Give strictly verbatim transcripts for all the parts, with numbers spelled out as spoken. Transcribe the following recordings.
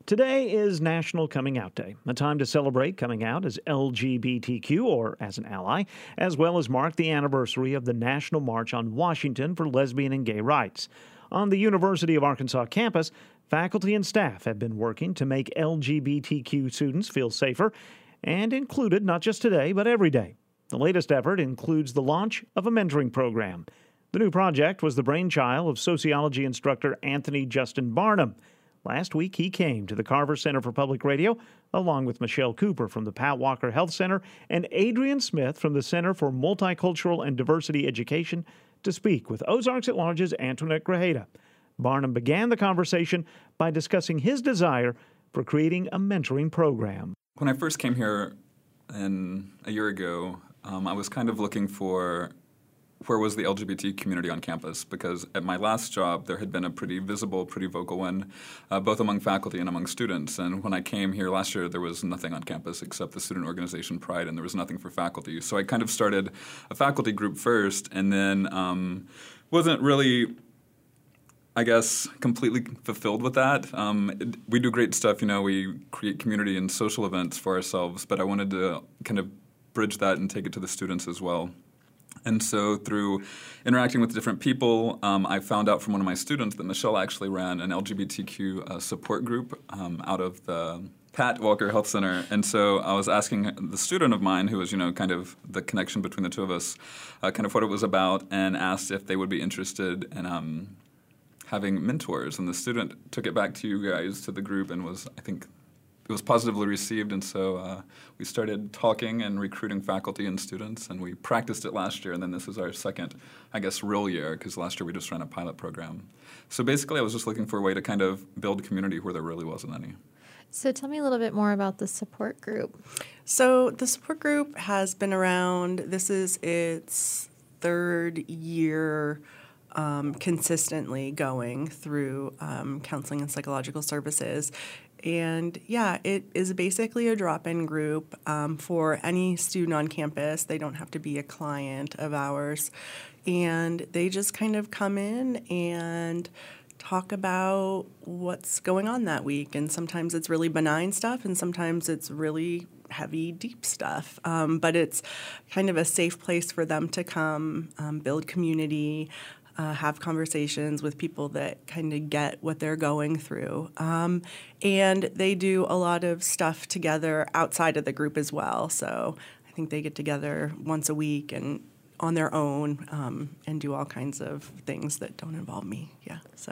Today is National Coming Out Day, a time to celebrate coming out as L G B T Q or as an ally, as well as mark the anniversary of the National March on Washington for Lesbian and Gay Rights. On the University of Arkansas campus, faculty and staff have been working to make L G B T Q students feel safer and included not just today, but every day. The latest effort includes the launch of a mentoring program. The new project was the brainchild of sociology instructor Anthony Justin Barnum. Last week, he came to the Carver Center for Public Radio, along with Michelle Cooper from the Pat Walker Health Center and Adrian Smith from the Center for Multicultural and Diversity Education, to speak with Ozarks at Large's Antoinette Grajeda. Barnum began the conversation by discussing his desire for creating a mentoring program. When I first came here in, a year ago, um, I was kind of looking for where was the L G B T community on campus, because at my last job there had been a pretty visible, pretty vocal one, uh, both among faculty and among students. And when I came here last year, there was nothing on campus except the student organization Pride, and there was nothing for faculty. So I kind of started a faculty group first, and then um, wasn't really, I guess, completely fulfilled with that. Um, it, we do great stuff, you know, we create community and social events for ourselves, but I wanted to kind of bridge that and take it to the students as well. And so through interacting with different people, um, I found out from one of my students that Michelle actually ran an L G B T Q uh, support group um, out of the Pat Walker Health Center. And so I was asking the student of mine, who was, you know, kind of the connection between the two of us, uh, kind of what it was about, and asked if they would be interested in um, having mentors. And the student took it back to you guys, to the group, and was, I think, it was positively received, and so uh, we started talking and recruiting faculty and students, and we practiced it last year, and then this is our second, I guess, real year, because last year we just ran a pilot program. So basically I was just looking for a way to kind of build community where there really wasn't any. So tell me a little bit more about the support group. So the support group has been around, this is its third year um, consistently going through um, counseling and psychological services. And yeah, it is basically a drop-in group um, for any student on campus. They don't have to be a client of ours. And they just kind of come in and talk about what's going on that week. And sometimes it's really benign stuff, and sometimes it's really heavy, deep stuff. Um, but it's kind of a safe place for them to come, um, build community, Uh, have conversations with people that kind of get what they're going through. Um, and they do a lot of stuff together outside of the group as well. So I think they get together once a week and on their own um, and do all kinds of things that don't involve me. Yeah. So.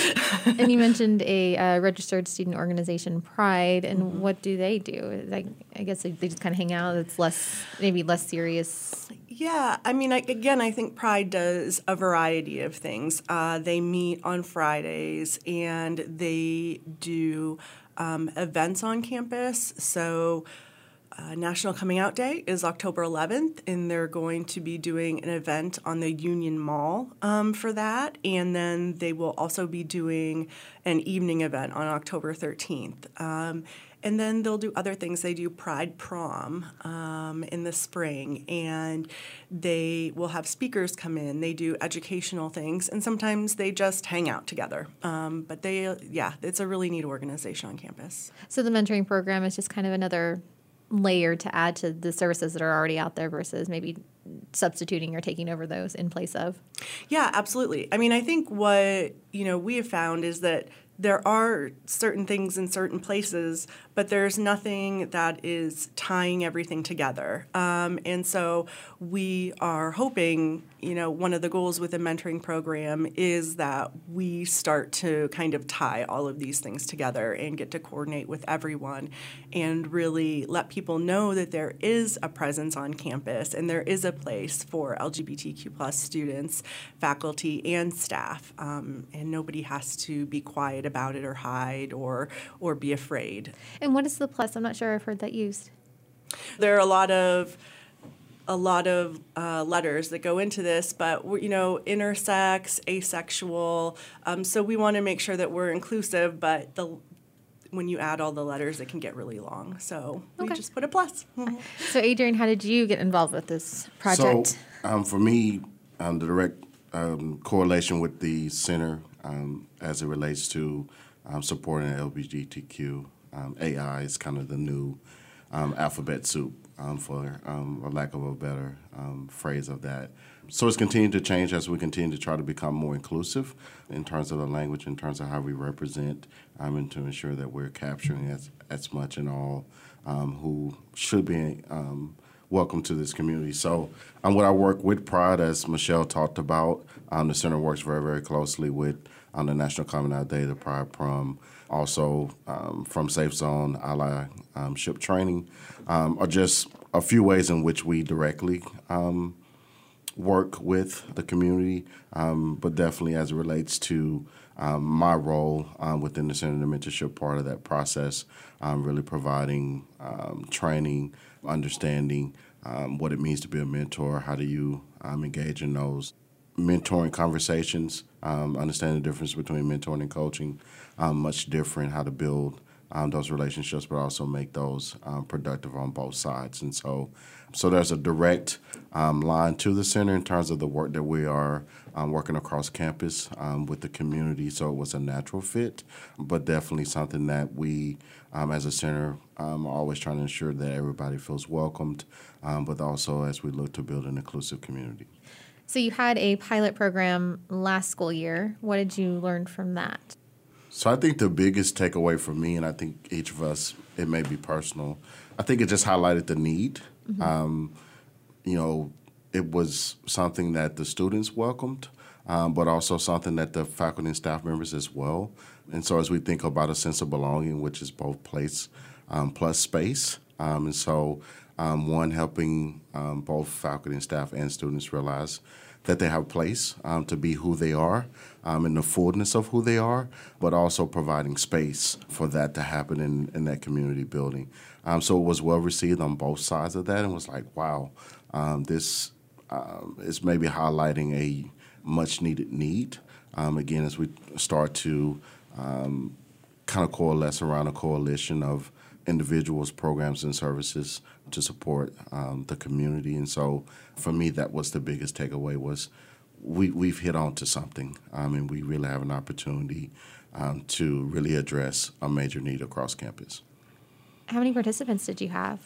And you mentioned a uh, registered student organization, Pride, and Mm-hmm. what do they do? Like, I guess they, they just kind of hang out. It's less, maybe less serious. Yeah, I mean, I, again, I think Pride does a variety of things. Uh, they meet on Fridays, and they do um, events on campus. So uh, National Coming Out Day is October eleventh, and they're going to be doing an event on the Union Mall um, for that. And then they will also be doing an evening event on October thirteenth. Um, And then they'll do other things. They do Pride Prom um, in the spring, and they will have speakers come in. They do educational things, and sometimes they just hang out together. Um, but they, yeah, it's a really neat organization on campus. So the mentoring program is just kind of another layer to add to the services that are already out there versus maybe substituting or taking over those in place of. Yeah, absolutely. I mean, I think what, you know, we have found is that there are certain things in certain places, but there's nothing that is tying everything together. Um, and so we are hoping, you know, one of the goals with the mentoring program is that we start to kind of tie all of these things together and get to coordinate with everyone and really let people know that there is a presence on campus and there is a place for L G B T Q plus students, faculty, and staff. Um, and nobody has to be quiet about it or hide or or be afraid. And what is the plus? I'm not sure I've heard that used. There are a lot of a lot of uh, letters that go into this, but we're, you know, intersex, asexual. Um, so we want to make sure that we're inclusive, but the when you add all the letters, it can get really long. So we Okay. just put a plus. So Adrian, how did you get involved with this project? So um, for me, um, the direct um, correlation with the center um, as it relates to um, supporting L G B T Q. Um, A I is kind of the new um, alphabet soup, um, for um, a lack of a better um, phrase of that. So it's continued to change as we continue to try to become more inclusive in terms of the language, in terms of how we represent, um, and to ensure that we're capturing as, as much and all um, who should be um, welcome to this community. So um, what I work with Pride, as Michelle talked about, um, the center works very, very closely with um, the National Coming Out Day, the Pride Prom, also um, from Safe Zone, allyship training, um, are just a few ways in which we directly um, work with the community, um, but definitely as it relates to um, my role um, within the Center, the mentorship part of that process, um, really providing um, training, understanding um, what it means to be a mentor, how do you um, engage in those mentoring conversations, um, understanding the difference between mentoring and coaching, um, much different, how to build um, those relationships, but also make those um, productive on both sides. And so so there's a direct um, line to the center in terms of the work that we are um, working across campus um, with the community, so it was a natural fit, but definitely something that we, um, as a center, um, are always trying to ensure that everybody feels welcomed, um, but also as we look to build an inclusive community. So you had a pilot program last school year. What did you learn from that? So I think the biggest takeaway for me, and I think each of us, it may be personal, I think it just highlighted the need. Mm-hmm. Um, you know, it was something that the students welcomed, um, but also something that the faculty and staff members as well. And so as we think about a sense of belonging, which is both place um, plus space, um, and so um, one, helping um, both faculty and staff and students realize that they have a place um, to be who they are um, in the fullness of who they are, but also providing space for that to happen in, in that community building. Um, so it was well received on both sides of that, and was like, wow, um, this um, is maybe highlighting a much needed need. Um, again, as we start to um, kind of coalesce around a coalition of individuals, programs, and services to support um, the community. And so for me, that was the biggest takeaway, was we, we've hit on to something, um, and we really have an opportunity um, to really address a major need across campus. How many participants did you have?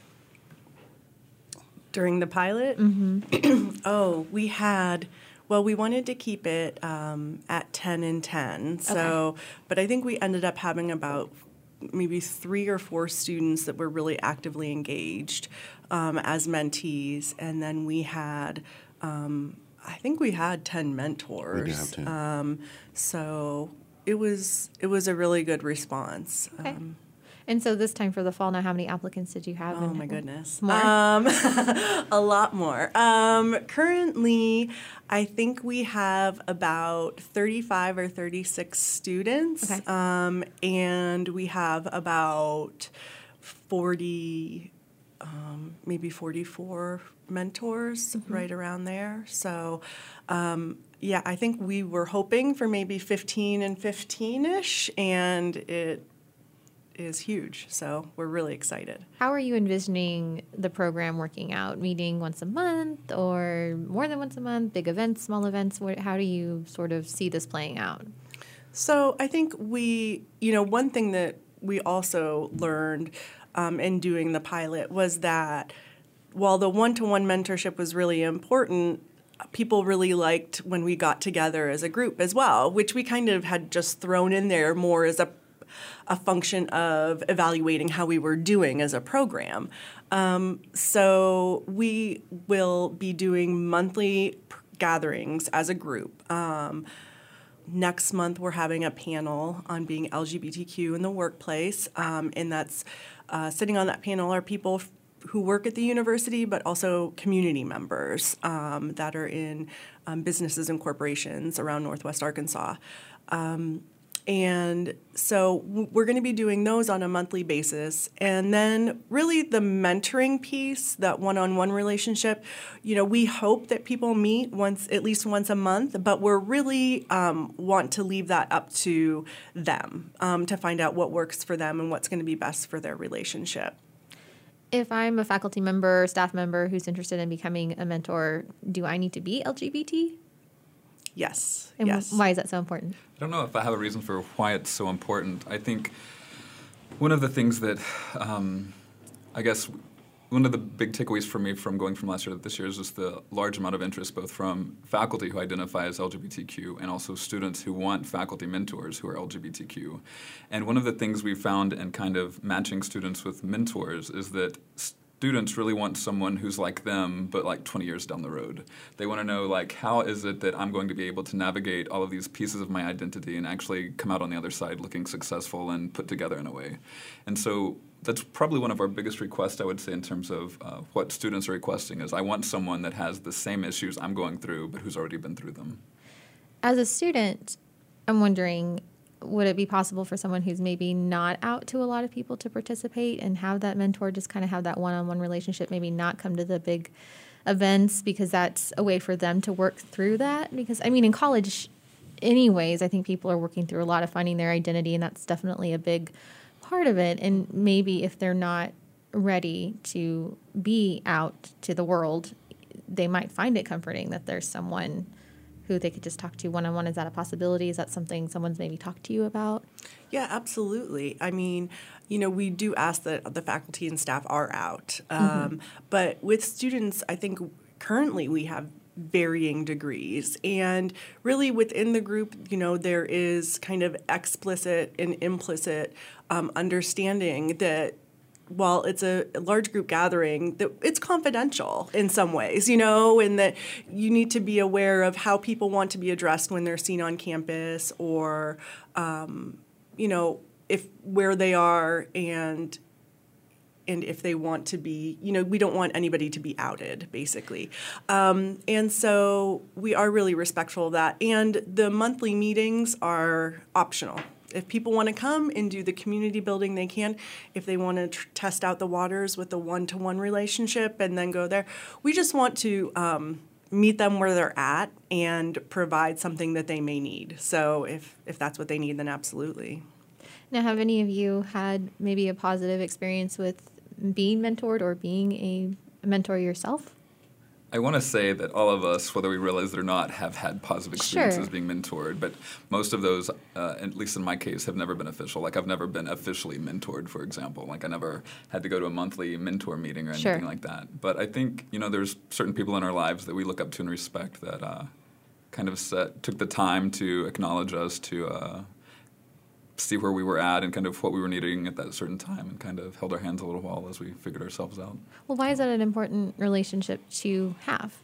During the pilot? Mm-hmm. Oh, we had, well, we wanted to keep it um, at ten and ten. So, okay. But I think we ended up having about maybe three or four students that were really actively engaged um, as mentees. And then we had, um, I think we had ten mentors. We did have ten. Um, so it was, it was a really good response. Okay. Um, And so this time for the fall, now how many applicants did you have? Oh, my goodness. More? Um, a lot more. Um, currently, I think we have about thirty-five or thirty-six students. Okay. Um, and we have about forty, um, maybe forty-four mentors, mm-hmm. right around there. So, um, yeah, I think we were hoping for maybe fifteen and fifteen-ish, and it is huge, so we're really excited. How are you envisioning the program working out? Meeting once a month or more than once a month? Big events, small events? What, how do you sort of see this playing out? So I think we, you know, one thing that we also learned um, in doing the pilot was that while the one-to-one mentorship was really important, people really liked when we got together as a group as well, which we kind of had just thrown in there more as a a function of evaluating how we were doing as a program. Um, so we will be doing monthly p- gatherings as a group. Um, next month, we're having a panel on being L G B T Q in the workplace, um, and that's uh, sitting on that panel are people f- who work at the university, but also community members um, that are in um, businesses and corporations around Northwest Arkansas. Um, And so we're going to be doing those on a monthly basis. And then really the mentoring piece, that one-on-one relationship, you know, we hope that people meet once, at least once a month, but we're really um, want to leave that up to them um, to find out what works for them and what's going to be best for their relationship. If I'm a faculty member, staff member who's interested in becoming a mentor, do I need to be L G B T? Yes. And yes. why is that so important? I don't know if I have a reason for why it's so important. I think one of the things that, um, I guess, one of the big takeaways for me from going from last year to this year is just the large amount of interest both from faculty who identify as L G B T Q and also students who want faculty mentors who are L G B T Q. And one of the things we found in kind of matching students with mentors is that students really want someone who's like them, but like twenty years down the road. They want to know, like, how is it that I'm going to be able to navigate all of these pieces of my identity and actually come out on the other side looking successful and put together in a way. And so that's probably one of our biggest requests, I would say, in terms of uh, what students are requesting is I want someone that has the same issues I'm going through, but who's already been through them. As a student, I'm wondering, would it be possible for someone who's maybe not out to a lot of people to participate and have that mentor, just kind of have that one-on-one relationship, maybe not come to the big events because that's a way for them to work through that? Because, I mean, in college, anyways, I think people are working through a lot of finding their identity, and that's definitely a big part of it. And maybe if they're not ready to be out to the world, they might find it comforting that there's someone who they could just talk to one-on-one. Is that a possibility? Is that something someone's maybe talked to you about? Yeah, absolutely. I mean, you know, we do ask that the faculty and staff are out. Um, Mm-hmm. But with students, I think currently we have varying degrees. And really within the group, you know, there is kind of explicit and implicit um, understanding that while it's a large group gathering, that it's confidential in some ways, you know, and that you need to be aware of how people want to be addressed when they're seen on campus, or, um, you know, if where they are and and if they want to be, you know, we don't want anybody to be outed, basically. Um, and so we are really respectful of that. And the monthly meetings are optional. If people want to come and do the community building, they can. If they want to tr- test out the waters with a one-to-one relationship and then go there, we just want to um, meet them where they're at and provide something that they may need. So if, if that's what they need, then absolutely. Now, have any of you had maybe a positive experience with being mentored or being a mentor yourself? I want to say that all of us, whether we realize it or not, have had positive experiences Sure. being mentored, but most of those, uh, at least in my case, have never been official. Like, I've never been officially mentored, for example. Like, I never had to go to a monthly mentor meeting or anything Sure. like that. But I think, you know, there's certain people in our lives that we look up to and respect that uh, kind of set, took the time to acknowledge us, to uh, see where we were at and kind of what we were needing at that certain time, and kind of held our hands a little while as we figured ourselves out. Well, why is that an important relationship to have?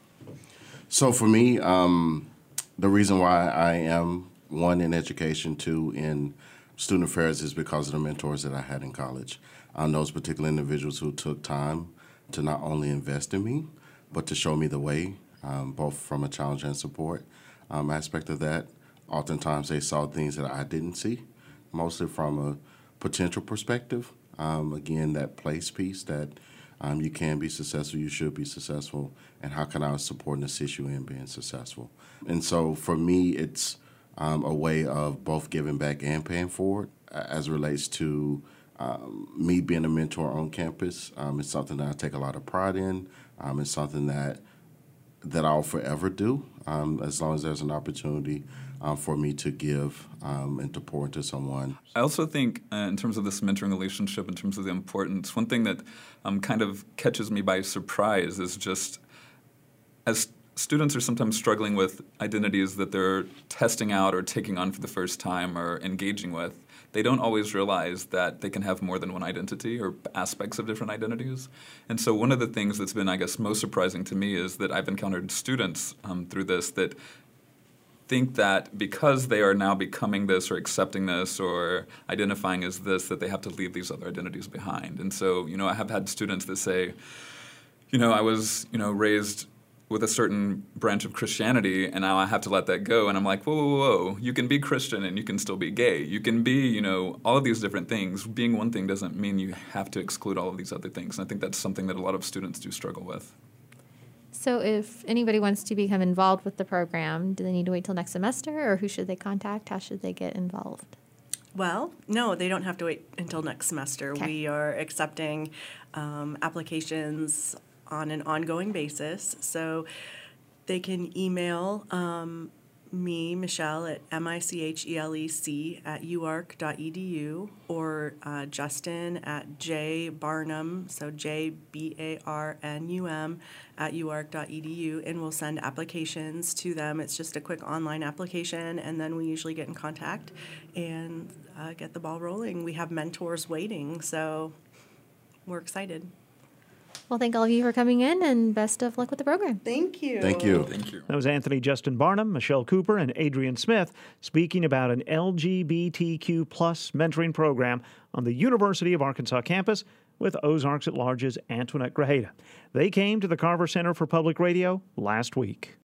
So for me, um, the reason why I am, one, in education, two, in student affairs, is because of the mentors that I had in college. Um, those particular individuals who took time to not only invest in me, but to show me the way, um, both from a challenge and support um, aspect of that. Oftentimes they saw things that I didn't see, mostly from a potential perspective. Um, again, that place piece that um, you can be successful, you should be successful, and how can I support and assist you in being successful? And so for me, it's um, a way of both giving back and paying forward as it relates to um, me being a mentor on campus. Um, it's something that I take a lot of pride in. Um, it's something that that I'll forever do, um, as long as there's an opportunity um, for me to give um, and to pour into someone. I also think uh, in terms of this mentoring relationship, in terms of the importance, one thing that um, kind of catches me by surprise is just as students are sometimes struggling with identities that they're testing out or taking on for the first time or engaging with, they don't always realize that they can have more than one identity or aspects of different identities. And so one of the things that's been, I guess, most surprising to me is that I've encountered students um, through this that think that because they are now becoming this or accepting this or identifying as this, that they have to leave these other identities behind. And so, you know, I have had students that say, you know, I was, you know, raised with a certain branch of Christianity, and now I have to let that go. And I'm like, whoa, whoa, whoa, you can be Christian and you can still be gay. You can be, you know, all of these different things. Being one thing doesn't mean you have to exclude all of these other things. And I think that's something that a lot of students do struggle with. So if anybody wants to become involved with the program, do they need to wait till next semester, or who should they contact? How should they get involved? Well, no, they don't have to wait until next semester. Okay. We are accepting um, applications on an ongoing basis, so they can email um, me, Michelle, at M I C H E L E C at U A R C dot E D U, or uh, Justin at J Barnum, so J B A R N U M, at U A R C dot E D U, and we'll send applications to them. It's just a quick online application, and then we usually get in contact and uh, get the ball rolling. We have mentors waiting, so we're excited. Well, thank all of you for coming in, and best of luck with the program. Thank you. Thank you. Thank you. That was Anthony Justin Barnum, Michelle Cooper, and Adrian Smith speaking about an L G B T Q plus mentoring program on the University of Arkansas campus with Ozarks at Large's Antoinette Grajeda. They came to the Carver Center for Public Radio last week.